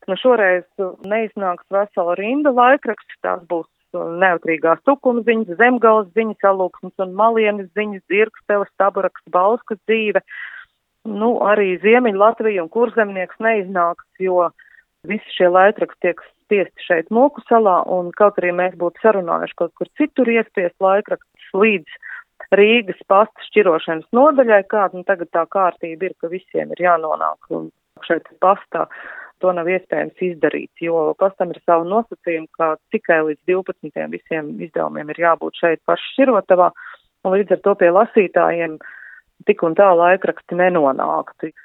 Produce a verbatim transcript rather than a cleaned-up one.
Nu, šoreiz neiznāks vesela rinda laikraksti, tās būs Neautrīgās tukuma ziņas, Zemgales ziņas, Alūksnes un Malienes ziņas, Dzirksteles, Taburaks, Bauskas dzīve. Nu, arī Ziemeļa Latvija un Kurzemnieks neiznāks, jo visi šie laikraksti tiek spiesti šeit Moku salā, un kaut arī mēs būtu sarunājuši kaut kur citur iespiest laikrakstus līdz Rīgas pasta šķirošanas nodaļai, kāda nu, tagad tā kārtība ir, ka visiem ir jānonāk šeit pastā. To nav iespējams izdarīt, jo pastam ir savu nosacījumu, ka tikai līdz divpadsmitiem visiem izdevumiem ir jābūt šeit paši šķirotavā, un līdz ar to pie lasītājiem tik un tā laikraksti nenonāktu.